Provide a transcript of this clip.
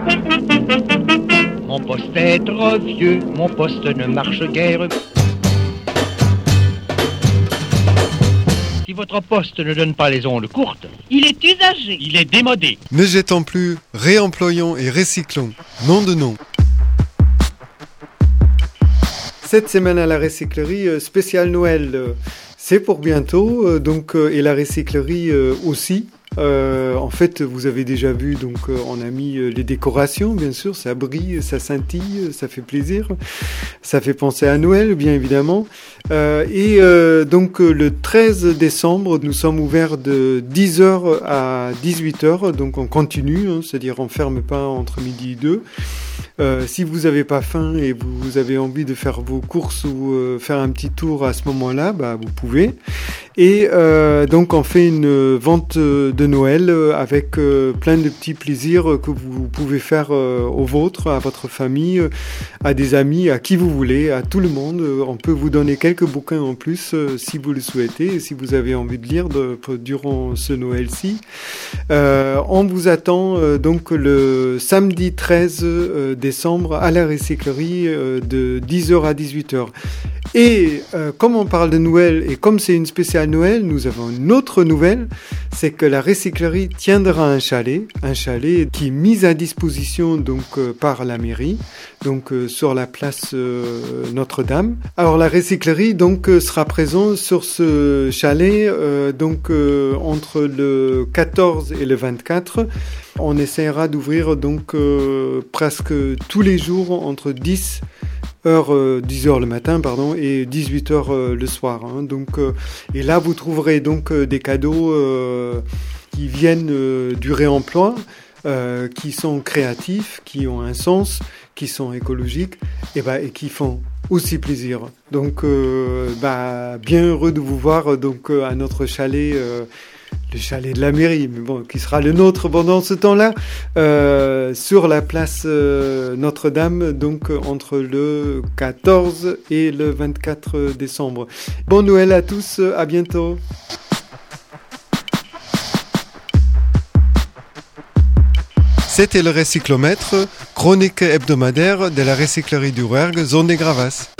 Mon poste est trop vieux, mon poste ne marche guère. Si votre poste ne donne pas les ondes courtes, Il est usagé. il est démodé. Ne jetons plus, réemployons et recyclons. Nom de nom. Cette semaine à la recyclerie spéciale Noël, c'est pour bientôt, et la recyclerie aussi. En fait, vous avez déjà vu, on a mis les décorations, bien sûr, ça brille, ça scintille, ça fait plaisir, ça fait penser à Noël, bien évidemment. Le 13 décembre, nous sommes ouverts de 10h à 18h, donc on continue, c'est-à-dire on ferme pas entre midi et 2. Si vous n'avez pas faim et vous avez envie de faire vos courses ou faire un petit tour à ce moment-là, vous pouvez. Et on fait une vente de Noël avec plein de petits plaisirs que vous pouvez faire aux vôtres, à votre famille, à des amis, à qui vous voulez, à tout le monde. On peut vous donner quelques bouquins en plus si vous le souhaitez et si vous avez envie de lire durant ce Noël-ci. On vous attend le samedi 13 décembre à la recyclerie de 10h à 18h. Et comme on parle de Noël et comme c'est une spéciale Noël, nous avons une autre nouvelle, c'est que la recyclerie tiendra un chalet qui est mis à disposition par la mairie, sur la place Notre-Dame. Alors la recyclerie sera présente sur ce chalet entre le 14 et le 24. On essaiera d'ouvrir presque tous les jours entre 10h le matin, et 18h le soir. Et là, vous trouverez des cadeaux qui viennent du réemploi, qui sont créatifs, qui ont un sens, qui sont écologiques, et qui font aussi plaisir. Bien heureux de vous voir à notre chalet. Le chalet de la mairie, qui sera le nôtre pendant ce temps-là, sur la place Notre-Dame, entre le 14 et le 24 décembre. Bon Noël à tous, à bientôt. C'était le Recyclomètre, chronique hebdomadaire de la recyclerie du Rouergue, zone des Gravas.